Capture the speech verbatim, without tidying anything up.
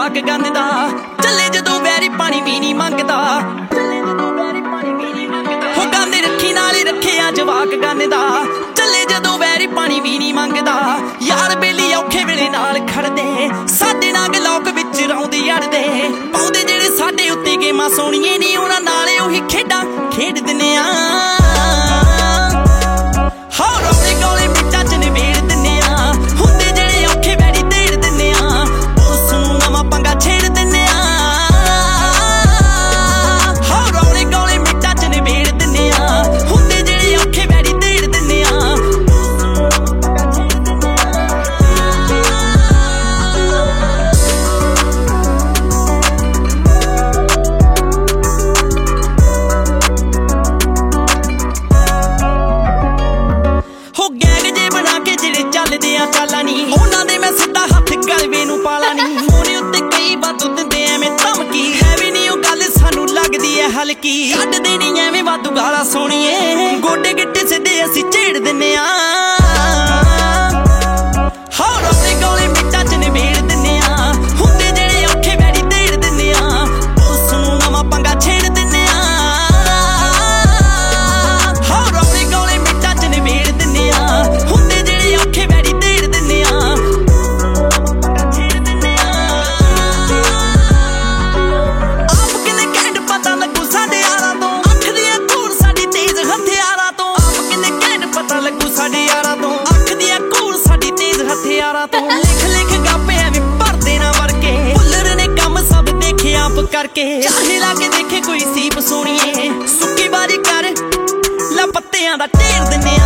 ਜਵਾਕ ਗੰਦਾ ਚੱਲੇ ਜਦੋਂ ਵੈਰੀ ਪਾਣੀ ਵੀ ਨਹੀਂ ਮੰਗਦਾ ਹੋ ਗੰਦੇ ਰੱਖੀ ਨਾਲ ਹੀ ਰੱਖਿਆ ਜਵਾਕ ਗੰਦਾ ਚੱਲੇ ਜਦੋਂ ਵੈਰੀ ਪਾਣੀ ਵੀ ਨਹੀਂ ਮੰਗਦਾ ਯਾਰ ਬੇਲੀ ਔਖੇ ਵੇਲੇ ਨਾਲ ਖੜਦੇ ਸਾਡੇ ਨਾਲ ਗਲੌਕ ਵਿੱਚ ਰੌਂਦੇ ਅੜਦੇ ਪਾਉਂਦੇ ਜਿਹੜੇ ਸਾਡੇ ਉੱਤੇ ਗੇਮਾਂ ਸੋਹਣੀਏ ਨਹੀਂ ਉਹਨਾਂ ਨਾਲ ਉਹੀ ਖੇਡਾਂ ਖੇਡ ਦਿੰਨੇ ਆ ਚਾਲਾਂ ਨੀ ਉਹਨਾਂ ਦੇ ਮੈਂ ਸਿੱਧਾ ਹੱਥ ਗਲਵੇ ਨੂੰ ਪਾਲਾ ਨੀ ਫੋਨ ਉੱਤੇ ਕਈ ਵਾਰ ਦਿੰਦੇ ਐਵੇਂ ਧਮਕੀ ਹੈ ਵੀ ਨਹੀਂ ਉਹ ਗੱਲ ਸਾਨੂੰ ਲੱਗਦੀ ਐ ਹਲਕੀ ਕੱਢਦੇ ਨੀ ਐਵੇਂ ਵਾਧੂ ਗਾਲਾਂ ਸੋਣੀਏ ਗੋਡੇ ਗਿੱਟੇ ਸਿੱਧੇ ਅਸੀਂ ਝੇੜ ਦਿੰਨੇ ਆ ਹੋ ਰੋਲੇ ਗੋਲੇ ਮਿੱਟਾਂ ਚ ਨਿਬੇੜ ਦਿੰਨੇ ਆ ਹੁੰਦੇ ਜਿਹੜੇ ਔਖੇ ਵੈਰੀ ਦੇੜ ਦਿੰਨੇ ਆ ਉਸ ਨੂੰ ਨਵਾਂ ਪੰਗਾ ਛੇੜ ਦਿੰਨੇ ਆ ਹੋ ਰੋਲੇ ਗੋਲੇ ਮਿੱਟਾਂ ਚ ਨਿਬੇੜ ਦਿੰਨੇ ਆ ਹੁੰਦੇ ਜਿਹੜੇ ਔਖੇ ਵੈਰੀ ਲਿਖ ਲਿਖ ਗਾਪੇ ਐਵੇਂ ਭਰਦੇ ਨਾ ਵੜ ਕੇ ਭੁੱਲਰ ਨੇ ਕੰਮ ਸਭ ਦੇਖਿਆ ਆਪ ਕਰਕੇ ਚਾਹੇ ਲਾ ਕੇ ਦੇਖੇ ਕੋਈ ਸੀਪ ਸੋਣੀਏ ਸੁੱਕੀ ਵਾਰੀ ਕਰ ਲਾ ਪੱਤਿਆਂ ਦਾ ਢੇਰ ਦਿੰਨੇ